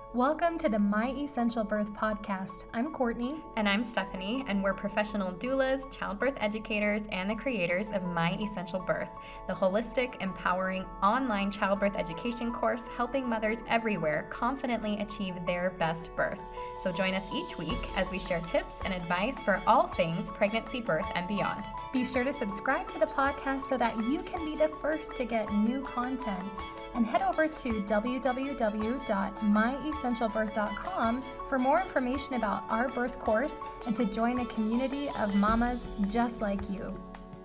Welcome to the My Essential Birth podcast. I'm Courtney. And I'm Stephanie, and we're professional doulas, childbirth educators, and the creators of My Essential Birth, the holistic, empowering online childbirth education course helping mothers everywhere confidently achieve their best birth. So join us each week as we share tips and advice for all things pregnancy, birth, and beyond. Be sure to subscribe to the podcast so that you can be the first to get new content. And head over to www.myessentialbirth.com for more information about our birth course and to join a community of mamas just like you.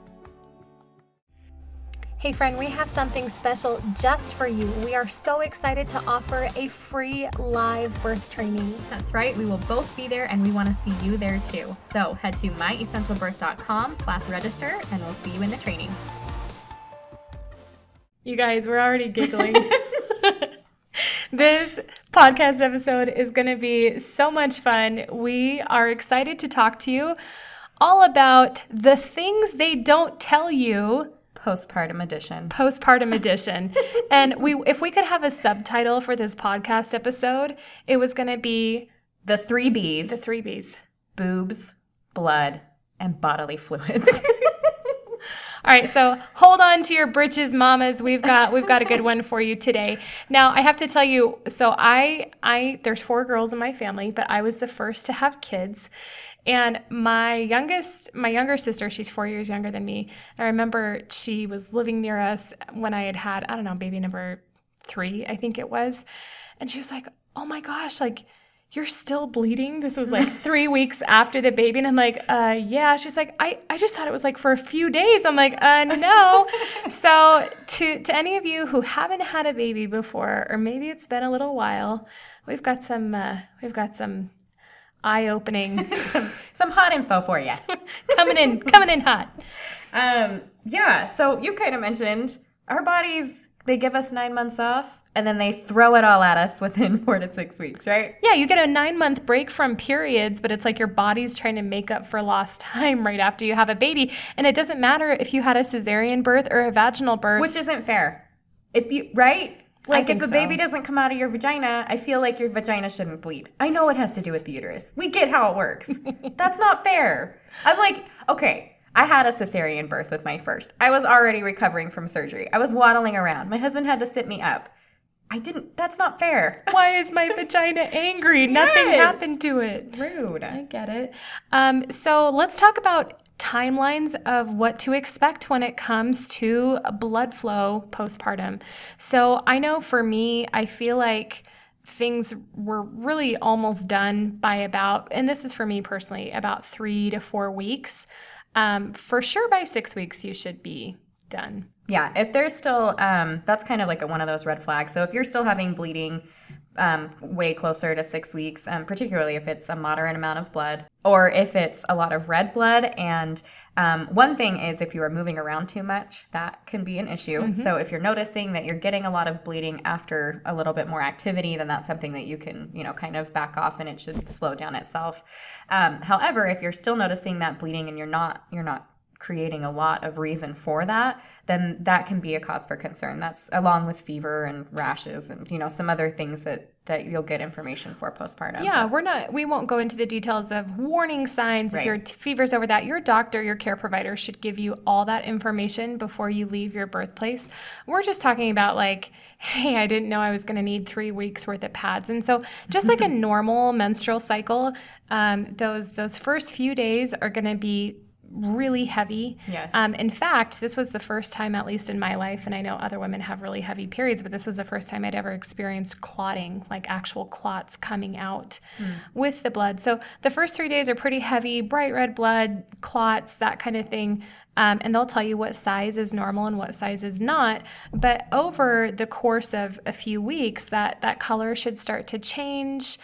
Hey friend, we have something special just for you. We are so excited to offer a free live birth training. That's right. We will both be there and we want to see you there too. So head to myessentialbirth.com/register and we'll see you in the training. You guys, we're already giggling. This podcast episode is going to be so much fun. We are excited to talk to you all about the things they don't tell you. Postpartum edition. And if we could have a subtitle for this podcast episode, it was going to be The 3 B's. The 3 B's. Boobs, blood, and bodily fluids. All right, so hold on to your britches, mamas. We've got a good one for you today. Now, I have to tell you, so there's 4 girls in my family, but I was the first to have kids. And my younger sister, she's 4 years younger than me. I remember she was living near us when I had, I don't know, baby number 3, I think it was. And she was like, "Oh my gosh, like, you're still bleeding?" This was like 3 weeks after the baby. And I'm like, yeah. She's like, I just thought it was like for a few days. I'm like, no. So to any of you who haven't had a baby before, or maybe it's been a little while, we've got some eye-opening, some hot info for you. coming in hot. Yeah. So you kind of mentioned our bodies, they give us 9 months off. And then they throw it all at us within 4 to 6 weeks, right? Yeah, you get a 9-month break from periods, but it's like your body's trying to make up for lost time right after you have a baby. And it doesn't matter if you had a cesarean birth or a vaginal birth. Which isn't fair. Right? Like if a baby so. doesn't come out of your vagina, I feel like your vagina shouldn't bleed. I know it has to do with the uterus. We get how it works. That's not fair. I'm like, okay. I had a cesarean birth with my first. I was already recovering from surgery. I was waddling around. My husband had to sit me up. That's not fair. Why is my vagina angry? Nothing happened to it. Rude. I get it. So let's talk about timelines of what to expect when it comes to blood flow postpartum. So I know for me, I feel like things were really almost done by about, and this is for me personally, about 3 to 4 weeks. For sure by 6 weeks, you should be done. Yeah, if there's still, that's kind of like one of those red flags. So if you're still having bleeding way closer to 6 weeks, particularly if it's a moderate amount of blood or if it's a lot of red blood. And one thing is if you are moving around too much, that can be an issue. Mm-hmm. So if you're noticing that you're getting a lot of bleeding after a little bit more activity, then that's something that you can, kind of back off and it should slow down itself. However, if you're still noticing that bleeding and you're not creating a lot of reason for that, then that can be a cause for concern. That's along with fever and rashes and, some other things that you'll get information for postpartum. Yeah, we won't go into the details of warning signs. Right. If your fever's over that, your doctor, your care provider should give you all that information before you leave your birthplace. We're just talking about like, hey, I didn't know I was going to need 3 weeks worth of pads. And so just like a normal menstrual cycle, those first few days are going to be really heavy. Yes. In fact, this was the first time, at least in my life, and I know other women have really heavy periods, but this was the first time I'd ever experienced clotting, like actual clots coming out with the blood. So the first 3 days are pretty heavy, bright red blood, clots, that kind of thing. And they'll tell you what size is normal and what size is not. But over the course of a few weeks, that color should start to change.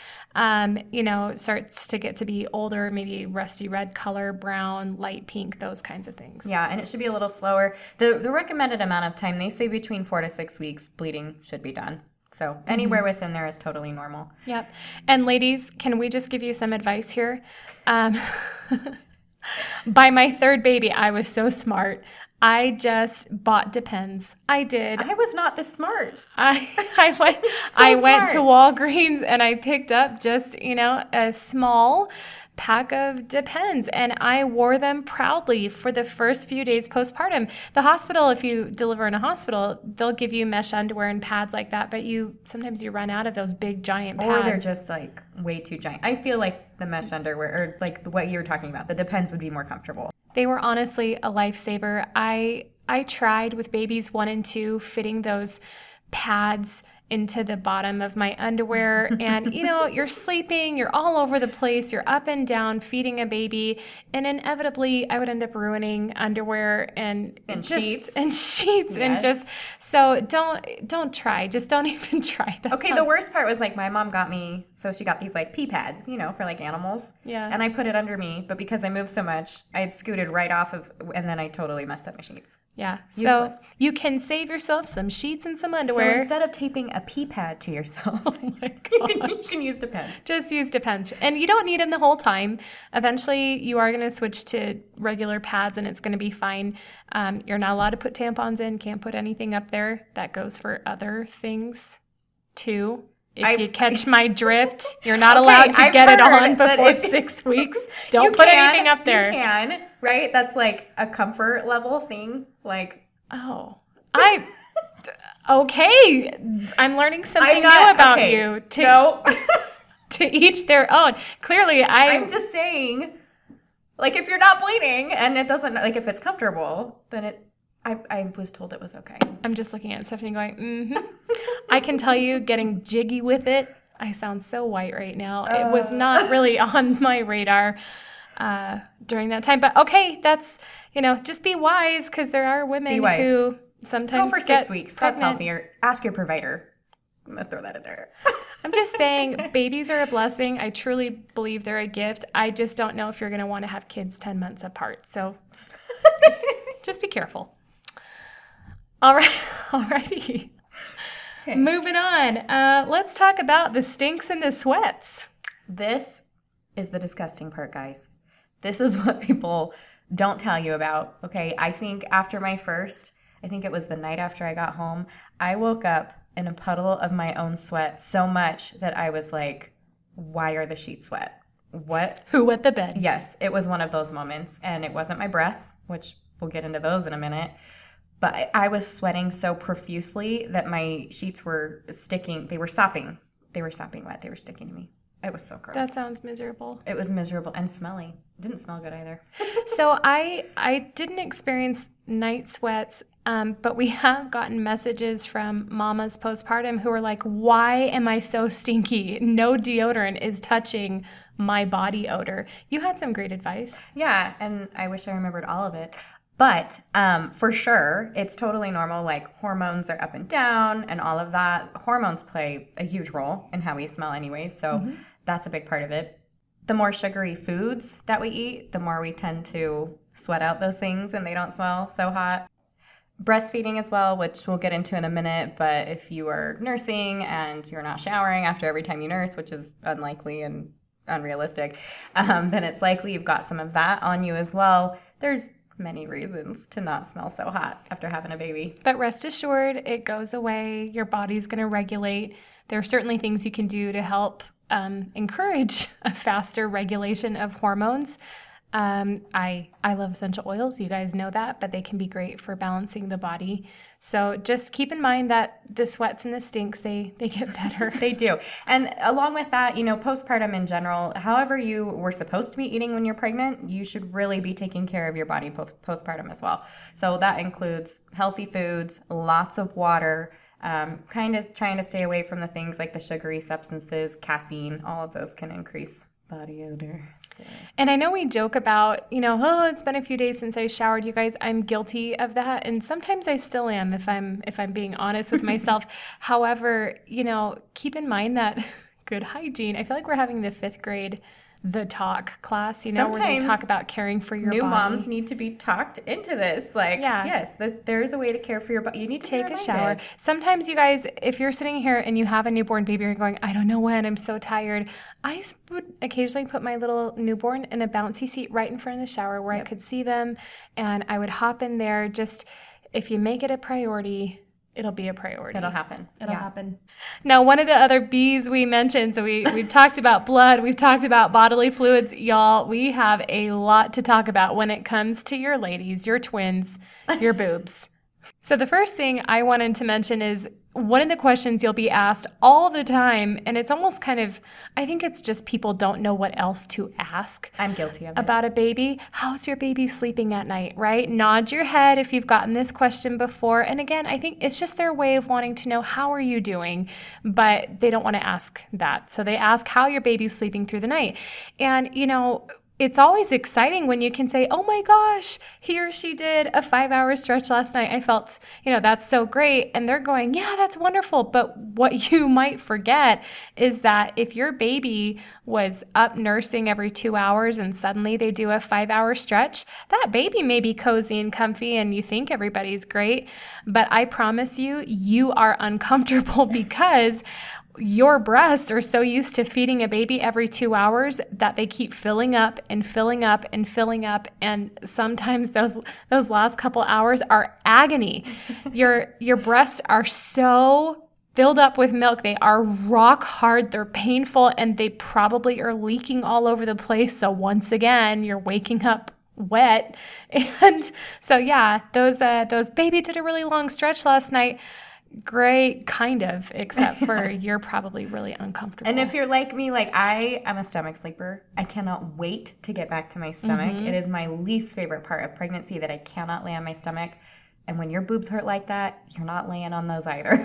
It starts to get to be older, maybe rusty red color, brown, light pink, those kinds of things. Yeah, and it should be a little slower. The recommended amount of time, they say between 4 to 6 weeks, bleeding should be done. So anywhere within there is totally normal. Yep. And ladies, can we just give you some advice here? By my third baby, I was so smart. I just bought Depends. I did. I was not this smart. I went to Walgreens and I picked up just, a small pack of Depends, and I wore them proudly for the first few days postpartum. The hospital, if you deliver in a hospital, they'll give you mesh underwear and pads like that, but sometimes you run out of those big giant pads. Or they're just like way too giant. I feel like the mesh underwear, or like what you're talking about, the Depends would be more comfortable. They were honestly a lifesaver. I tried with babies 1 and 2 fitting those pads into the bottom of my underwear, and you're sleeping, you're all over the place, you're up and down feeding a baby, and inevitably I would end up ruining underwear and sheets yes. And just, so don't try, just don't even try. The worst part was like my mom got me, so she got these like pee pads, for like animals. Yeah. And I put it under me, but because I moved so much, I had scooted right off of, and then I totally messed up my sheets. Yeah. So you can save yourself some sheets and some underwear. So instead of taping a pee pad to yourself, you can use Depends. Just use Depends. And you don't need them the whole time. Eventually, you are going to switch to regular pads, and it's going to be fine. You're not allowed to put tampons in. Can't put anything up there. That goes for other things, too. If you catch my drift, you're not allowed to get it on before 6 weeks. Don't put anything up there. You can, right? That's like a comfort level thing. Like, okay. I'm learning something new about you. To each their own. Clearly, I'm just saying, like, if you're not bleeding and it doesn't, like, if it's comfortable, then I was told it was okay. I'm just looking at Stephanie going, I can tell you, getting jiggy with it. I sound so white right now. It was not really on my radar during that time. But okay, that's, just be wise, because there are women who sometimes go for 6 weeks. That's healthier. Ask your provider. I'm going to throw that in there. I'm just saying, babies are a blessing. I truly believe they're a gift. I just don't know if you're going to want to have kids 10 months apart. So just be careful. All right. Alrighty. Okay. Moving on. Let's talk about the stinks and the sweats. This is the disgusting part, guys. This is what people don't tell you about. Okay. I think after my first, I think it was the night after I got home, I woke up in a puddle of my own sweat so much that I was like, why are the sheets wet? What? Who wet the bed? Yes. It was one of those moments. And it wasn't my breasts, which we'll get into those in a minute. But I was sweating so profusely that my sheets were sticking. They were sopping. They were sopping wet. They were sticking to me. It was so gross. That sounds miserable. It was miserable and smelly. It didn't smell good either. So I didn't experience night sweats, but we have gotten messages from mamas postpartum who are like, why am I so stinky? No deodorant is touching my body odor. You had some great advice. Yeah, and I wish I remembered all of it. But for sure, it's totally normal. Like, hormones are up and down and all of that. Hormones play a huge role in how we smell anyways. So that's a big part of it. The more sugary foods that we eat, the more we tend to sweat out those things and they don't smell so hot. Breastfeeding as well, which we'll get into in a minute. But if you are nursing and you're not showering after every time you nurse, which is unlikely and unrealistic, then it's likely you've got some of that on you as well. There's many reasons to not smell so hot after having a baby. But rest assured, it goes away. Your body's going to regulate. There are certainly things you can do to help encourage a faster regulation of hormones. I love essential oils. You guys know that, but they can be great for balancing the body. So just keep in mind that the sweats and the stinks, they get better. They do. And along with that, postpartum in general, however you were supposed to be eating when you're pregnant, you should really be taking care of your body postpartum as well. So that includes healthy foods, lots of water, kind of trying to stay away from the things like the sugary substances, caffeine. All of those can increase body odor. So. And I know we joke about, it's been a few days since I showered. You guys, I'm guilty of that. And sometimes I still am if I'm being honest with myself. However, keep in mind that good hygiene. I feel like we're having the 5th grade the talk class, where they talk about caring for your new body. Moms need to be talked into this. Like, yes, there is a way to care for your body. You need to take a shower. Sometimes you guys, if you're sitting here and you have a newborn baby, you're going, I don't know when, I'm so tired. I would occasionally put my little newborn in a bouncy seat right in front of the shower where I could see them, and I would hop in there. Just, if you make it a priority, it'll be a priority. It'll happen. It'll happen. Now, one of the other B's we mentioned, so we've talked about blood, we've talked about bodily fluids. Y'all, we have a lot to talk about when it comes to your ladies, your twins, your boobs. So the first thing I wanted to mention is one of the questions you'll be asked all the time, and it's almost kind of, I think it's just people don't know what else to ask. I'm guilty of it. About a baby. How's your baby sleeping at night, right? Nod your head if you've gotten this question before. And again, I think it's just their way of wanting to know, how are you doing? But they don't want to ask that. So they ask how your baby's sleeping through the night. And, it's always exciting when you can say, oh my gosh, he or she did a 5-hour stretch last night. I felt, that's so great. And they're going, yeah, that's wonderful. But what you might forget is that if your baby was up nursing every 2 hours and suddenly they do a 5-hour stretch, that baby may be cozy and comfy and you think everybody's great. But I promise you, you are uncomfortable because your breasts are so used to feeding a baby every 2 hours that they keep filling up and filling up and filling up. And sometimes those last couple hours are agony. Your breasts are so filled up with milk. They are rock hard. They're painful, and they probably are leaking all over the place. So once again, you're waking up wet. And so, yeah, those baby did a really long stretch last night. Great, kind of, except for you're probably really uncomfortable. And if you're like me, I'm a stomach sleeper. I cannot wait to get back to my stomach. Mm-hmm. It is my least favorite part of pregnancy that I cannot lay on my stomach. And when your boobs hurt like that, you're not laying on those either.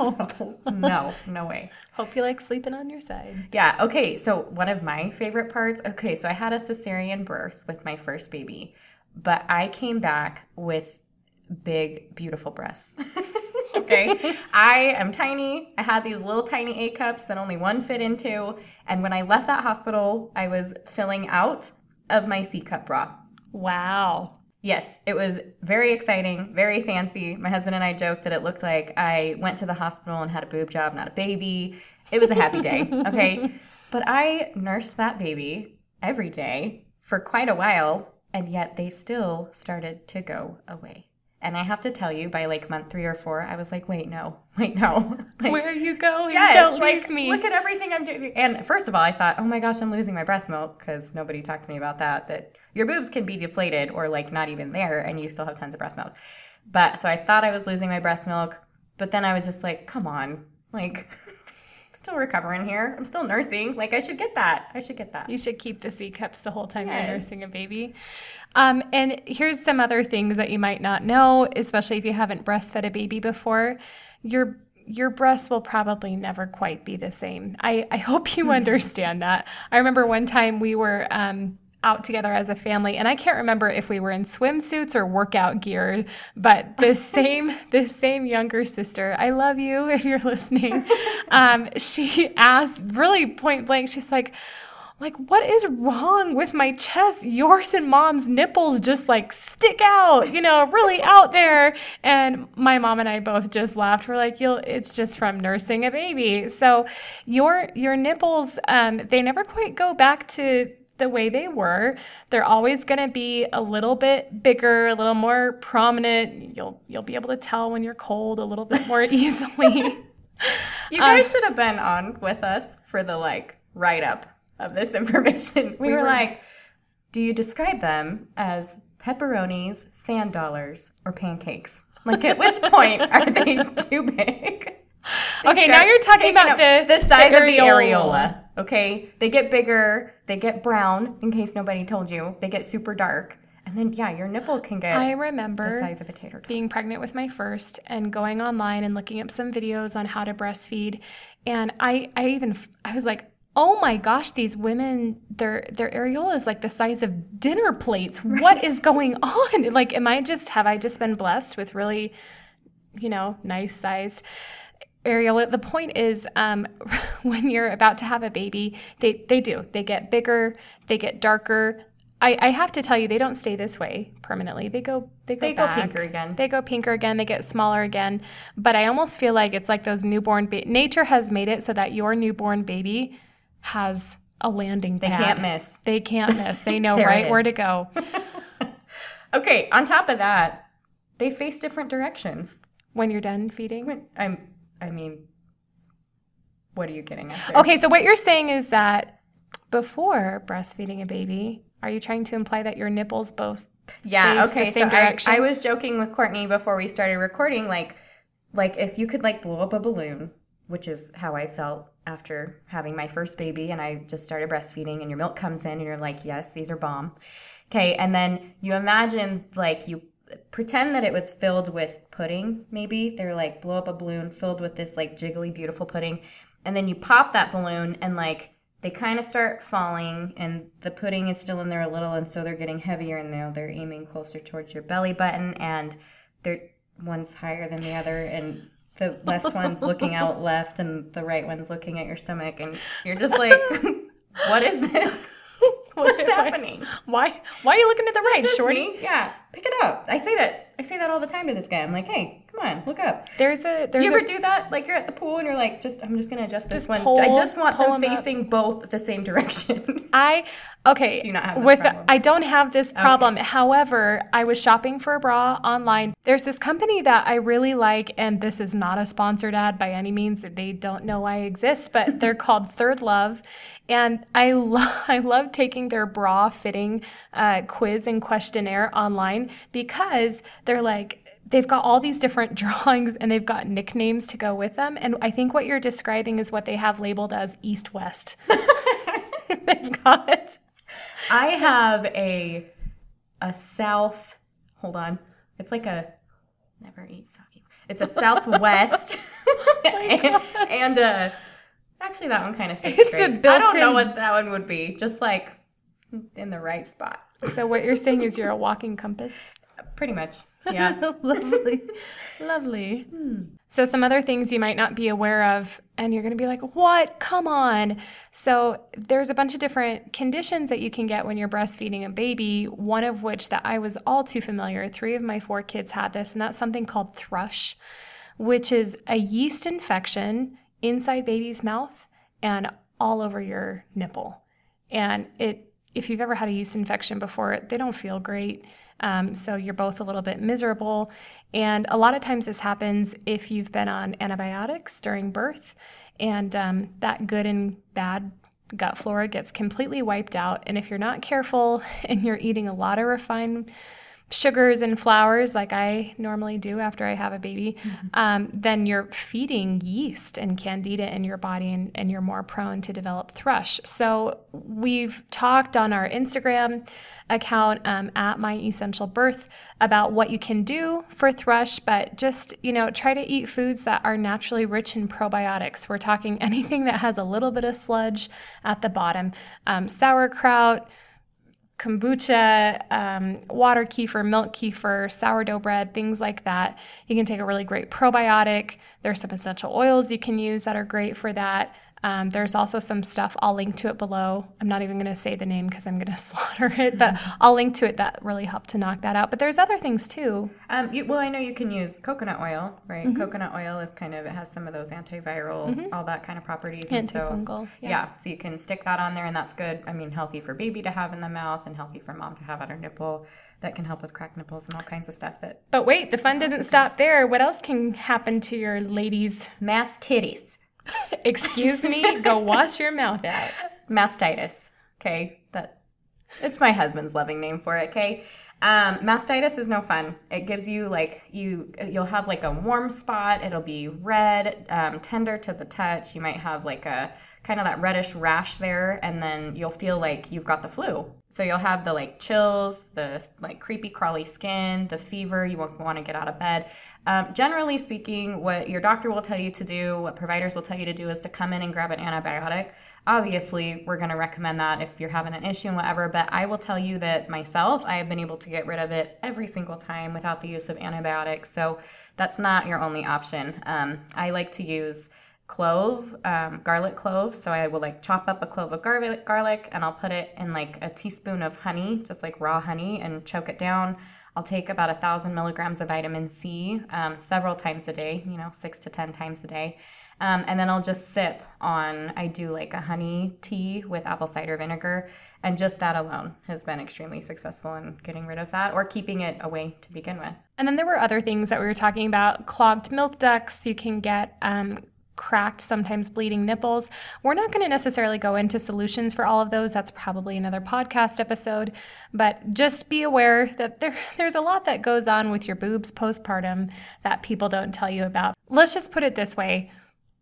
No way. Hope you like sleeping on your side. Yeah, okay, so one of my favorite parts, so I had a cesarean birth with my first baby, but I came back with big, beautiful breasts. Okay, I am tiny. I had these little tiny A cups that only one fit into. And when I left that hospital, I was filling out of my C cup bra. Wow. Yes, it was very exciting, very fancy. My husband and I joked that it looked like I went to the hospital and had a boob job, not a baby. It was a happy day, okay? But I nursed that baby every day for quite a while, and yet they still started to go away. And I have to tell you, by month 3 or 4, I was like, wait, no. Where are you going? Yes, don't leave me. Look at everything I'm doing. And first of all, I thought, oh my gosh, I'm losing my breast milk, because nobody talked to me about that your boobs can be deflated or not even there, and you still have tons of breast milk. So I thought I was losing my breast milk, but then I was just like, come on, still recovering here. I'm still nursing. I should get that. You should keep the C cups the whole time you're nursing a baby. And here's some other things that you might not know, especially if you haven't breastfed a baby before. Your breasts will probably never quite be the same. I hope you understand that. I remember one time we were out together as a family, and I can't remember if we were in swimsuits or workout gear, but this same younger sister, I love you if you're listening, she asked really point blank, she's like, what is wrong with my chest? Yours and Mom's nipples just stick out, really out there. And my mom and I both just laughed. We're like, it's just from nursing a baby. So your nipples, they never quite go back to the way they were. They're always going to be a little bit bigger, a little more prominent. You'll be able to tell when you're cold a little bit more easily. You guys should have been on with us for the write-up of this information. We were like, do you describe them as pepperonis, sand dollars, or pancakes? At which point are they too big? Okay, now you're talking about the size of the areola. Okay, they get bigger, they get brown, in case nobody told you. They get super dark. And then, your nipple can get I remember the size of a tater tot. Being pregnant with my first and going online and looking up some videos on how to breastfeed. And I was like, oh my gosh, these women, their areola is the size of dinner plates. What is going on? Have I just been blessed with really, nice sized? Ariel, the point is, when you're about to have a baby, they get bigger, they get darker. I have to tell you, they don't stay this way permanently. They go back. Pinker again. They go pinker again. They get smaller again. But I almost feel like it's like those newborn nature has made it so that your newborn baby has a landing pad. They can't miss. They can't miss. They know There right it where is. to go. Okay, on top of that, they face different directions. When you're done feeding? I mean, what are you getting at there? Okay, so what you're saying is that before breastfeeding a baby, are you trying to imply that your nipples both Yeah, face okay. the same So direction? I was joking with Courtney before we started recording, like if you could like blow up a balloon, which is how I felt after having my first baby, and I just started breastfeeding, and your milk comes in, and you're like, yes, these are bomb. Okay, and then you imagine like you pretend that it was filled with pudding. Maybe they're like blow up a balloon filled with this like jiggly beautiful pudding, and then you pop that balloon and like they kind of start falling, and the pudding is still in there a little, and so they're getting heavier, and now they're aiming closer towards your belly button, and they're one's higher than the other, and the left one's looking out left, and the right one's looking at your stomach, and you're just like, what is this? What's happening? Why are you looking to the right, Just shorty? me? Yeah, pick it up. I say that all the time to this guy. I'm like, hey, come on, look up. There's You ever do that? Like you're at the pool and you're like, I'm just gonna adjust this Just one. pull- I just want pull them 'em up. facing both the same direction. Okay. Do you not have this problem? I don't have this problem. However, I was shopping for a bra online. There's this company that I really like, and this is not a sponsored ad by any means. They don't know I exist, but they're called Third Love. And I love taking their bra fitting quiz and questionnaire online because they're like, they've got all these different drawings and they've got nicknames to go with them. And I think what you're describing is what they have labeled as East-West. They've got... I have a south. Hold on, it's like a never eat sake. It's a southwest, and actually that one kind of stays It's straight. a I don't built-in- know what that one would be. Just like in the right spot. So what you're saying is you're a walking compass? Pretty much. Yeah. Lovely. So some other things you might not be aware of, and you're going to be like, what? Come on. So there's a bunch of different conditions that you can get when you're breastfeeding a baby, one of which that I was all too familiar. 3 of my 4 kids had this, and that's something called thrush, which is a yeast infection inside baby's mouth and all over your nipple. And if you've ever had a yeast infection before, they don't feel great. So you're both a little bit miserable. And a lot of times this happens if you've been on antibiotics during birth, and that good and bad gut flora gets completely wiped out. And if you're not careful and you're eating a lot of refined sugars and flours like I normally do after I have a baby, then you're feeding yeast and candida in your body, and you're more prone to develop thrush. So we've talked on our Instagram account at My Essential Birth about what you can do for thrush, but just, try to eat foods that are naturally rich in probiotics. We're talking anything that has a little bit of sludge at the bottom. Sauerkraut, kombucha, water kefir, milk kefir, sourdough bread, things like that. You can take a really great probiotic. There's some essential oils you can use that are great for that. There's also some stuff, I'll link to it below. I'm not even going to say the name because I'm going to slaughter it, but I'll link to it that really help to knock that out. But there's other things too. Well, I know you can use coconut oil, right? Mm-hmm. Coconut oil is it has some of those antiviral, all that kind of properties. Antifungal. So you can stick that on there, and that's good. I mean, healthy for baby to have in the mouth and healthy for mom to have at her nipple. That can help with cracked nipples and all kinds of stuff. But wait, the fun doesn't stop there. What else can happen to your ladies? Mass titties. Excuse me, go wash your mouth out. Mastitis. Okay, it's my husband's loving name for it. Okay, mastitis is no fun. It gives you you'll have like a warm spot. It'll be red, tender to the touch. You might have like a kind of that reddish rash there, and then you'll feel like you've got the flu. So you'll have the like chills, the like creepy crawly skin, the fever, you won't want to get out of bed. Generally speaking, what your doctor will tell you to do, what providers will tell you to do is to come in and grab an antibiotic. Obviously, we're going to recommend that if you're having an issue and whatever, but I will tell you that myself, I have been able to get rid of it every single time without the use of antibiotics. So that's not your only option. I like to use garlic clove. So I will like chop up a clove of garlic and I'll put it in like a teaspoon of honey, just like raw honey, and choke it down. I'll take about 1,000 milligrams of vitamin C several times a day, 6 to 10 times a day. And then I'll just sip on, I do like a honey tea with apple cider vinegar. And just that alone has been extremely successful in getting rid of that or keeping it away to begin with. And then there were other things that we were talking about. Clogged milk ducts. You can get cracked, sometimes bleeding nipples. We're not going to necessarily go into solutions for all of those. That's probably another podcast episode. But just be aware that there's a lot that goes on with your boobs postpartum that people don't tell you about. Let's just put it this way.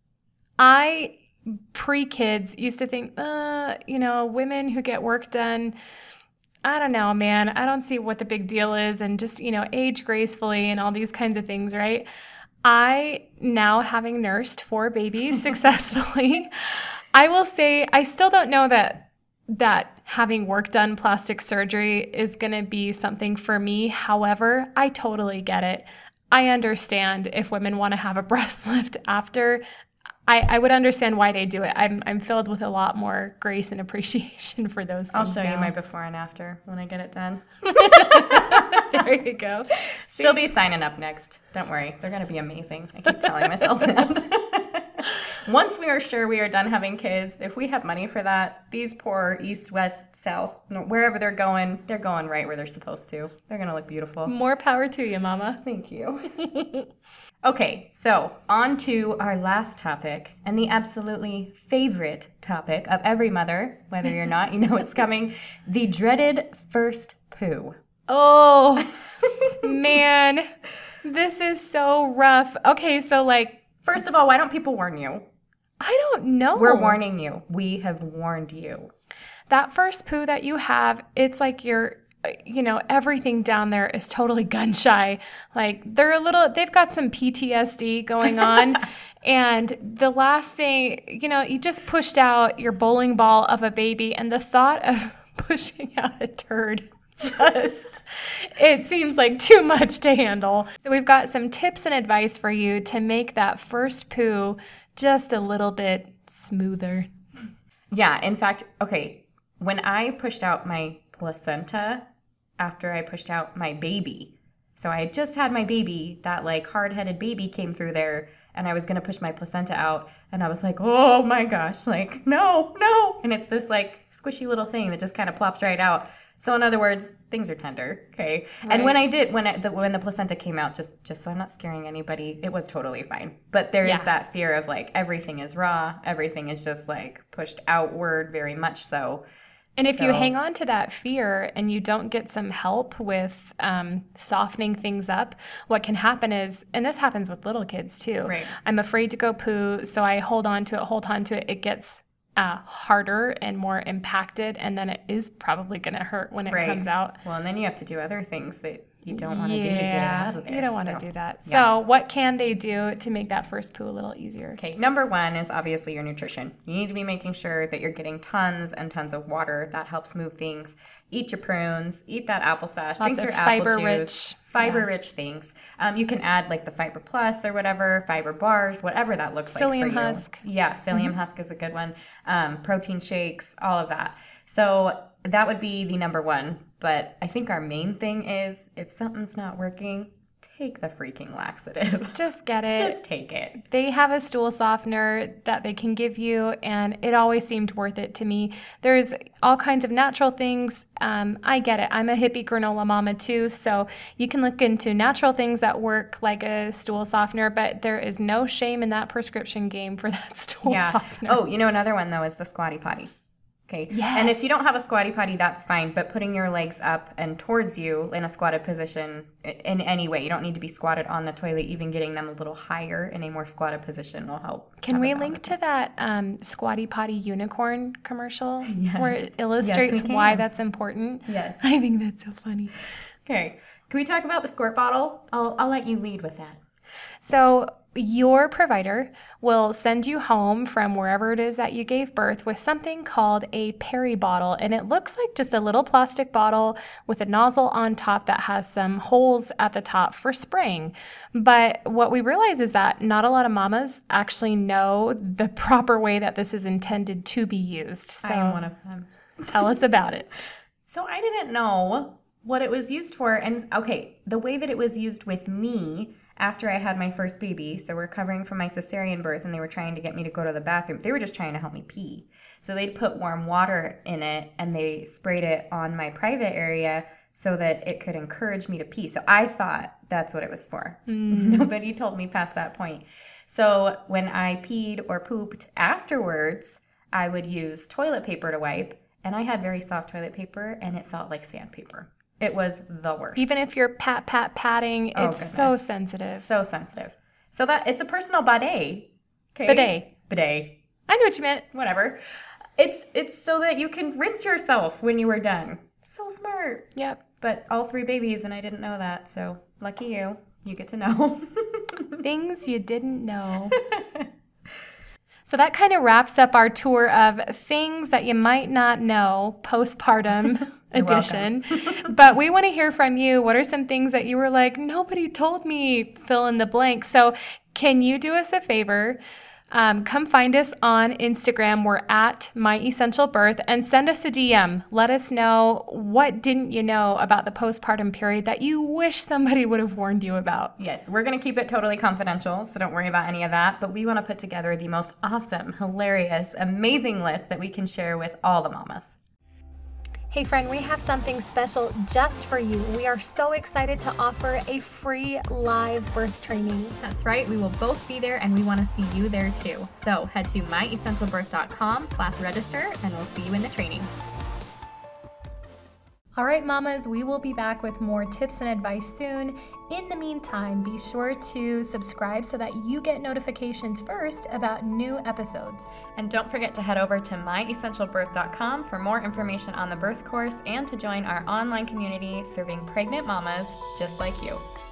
I, pre-kids, used to think, women who get work done, I don't know, man. I don't see what the big deal is, and just, age gracefully and all these kinds of things, right? I, now having nursed 4 babies successfully, I will say I still don't know that having work done plastic surgery is going to be something for me. However, I totally get it. I understand if women want to have a breast lift after. I would understand why they do it. I'm filled with a lot more grace and appreciation for those things. I'll show you my before and after when I get it done. There you go. She'll be signing up next. Don't worry. They're going to be amazing. I keep telling myself that. Once we are sure we are done having kids, if we have money for that, these poor east, west, south, wherever they're going right where they're supposed to. They're going to look beautiful. More power to you, Mama. Thank you. Okay, so on to our last topic, and the absolutely favorite topic of every mother, whether you're not, it's coming, the dreaded first poo. Oh, man, this is so rough. Okay, so first of all, why don't people warn you? I don't know. We're warning you. We have warned you. That first poo that you have, it's like everything down there is totally gun shy. Like they've got some PTSD going on. And the last thing, you just pushed out your bowling ball of a baby, and the thought of pushing out a turd, it seems like too much to handle. So we've got some tips and advice for you to make that first poo just a little bit smoother. Yeah, in fact, okay, when I pushed out my placenta after I pushed out my baby, so I had just had my baby, that hard-headed baby came through there, and I was going to push my placenta out, and I was like, oh my gosh, no, and it's this squishy little thing that just kind of plops right out. So in other words, things are tender, okay? Right. And when the placenta came out, just so I'm not scaring anybody, it was totally fine. But there is that fear of everything is raw, everything is just pushed outward, very much so. And if you hang on to that fear and you don't get some help with softening things up, what can happen is, and this happens with little kids too, right. I'm afraid to go poo, so I hold on to it, it gets harder and more impacted, and then it is probably going to hurt when it comes out. Well, and then you have to do other things that you don't want to do to get it out of there. You don't want to do that. Yeah. So what can they do to make that first poo a little easier? Okay, number 1 is obviously your nutrition. You need to be making sure that you're getting tons and tons of water. That helps move things. Eat your prunes, eat that applesauce, drink your apple juice. Fiber-rich things. You can add the Fiber Plus or whatever, fiber bars, whatever that looks like for you. Psyllium husk. Yeah, psyllium husk is a good one. Protein shakes, all of that. So that would be the number 1. But I think our main thing is if something's not working, take the freaking laxative. Just get it. Just take it. They have a stool softener that they can give you, and it always seemed worth it to me. There's all kinds of natural things. I get it. I'm a hippie granola mama too, so you can look into natural things that work like a stool softener, but there is no shame in that prescription game for that stool softener. Oh, another one though is the Squatty Potty. Okay. Yes. And if you don't have a squatty potty, that's fine. But putting your legs up and towards you in a squatted position in any way, you don't need to be squatted on the toilet. Even getting them a little higher in a more squatted position will help. Can we link to that Squatty Potty unicorn commercial where it illustrates why that's important? Yes. I think that's so funny. Okay. Can we talk about the squirt bottle? I'll let you lead with that. So your provider will send you home from wherever it is that you gave birth with something called a peri bottle. And it looks like just a little plastic bottle with a nozzle on top that has some holes at the top for spraying. But what we realize is that not a lot of mamas actually know the proper way that this is intended to be used. So I am one of them. Tell us about it. So I didn't know what it was used for. And okay, the way that it was used with me after I had my first baby, so recovering from my cesarean birth, and they were trying to get me to go to the bathroom. They were just trying to help me pee. So they'd put warm water in it, and they sprayed it on my private area so that it could encourage me to pee. So I thought that's what it was for. Nobody told me past that point. So when I peed or pooped afterwards, I would use toilet paper to wipe, and I had very soft toilet paper, and it felt like sandpaper. It was the worst. Even if you're patting, it's so sensitive. So sensitive. So that it's a personal bidet. Okay? Bidet. I know what you meant. Whatever. It's so that you can rinse yourself when you are done. So smart. Yep. But all 3 babies, and I didn't know that. So lucky you. You get to know. Things you didn't know. So that kind of wraps up our tour of things that you might not know postpartum edition. But we want to hear from you. What are some things that you were like, nobody told me, fill in the blank. So can you do us a favor? Come find us on Instagram. We're at My Essential Birth, and send us a DM. Let us know what didn't you know about the postpartum period that you wish somebody would have warned you about. Yes, we're going to keep it totally confidential, so don't worry about any of that. But we want to put together the most awesome, hilarious, amazing list that we can share with all the mamas. Hey friend, we have something special just for you. We are so excited to offer a free live birth training. That's right. We will both be there, and we want to see you there too. So head to myessentialbirth.com/register, and we'll see you in the training. All right, mamas, we will be back with more tips and advice soon. In the meantime, be sure to subscribe so that you get notifications first about new episodes. And don't forget to head over to myessentialbirth.com for more information on the birth course and to join our online community serving pregnant mamas just like you.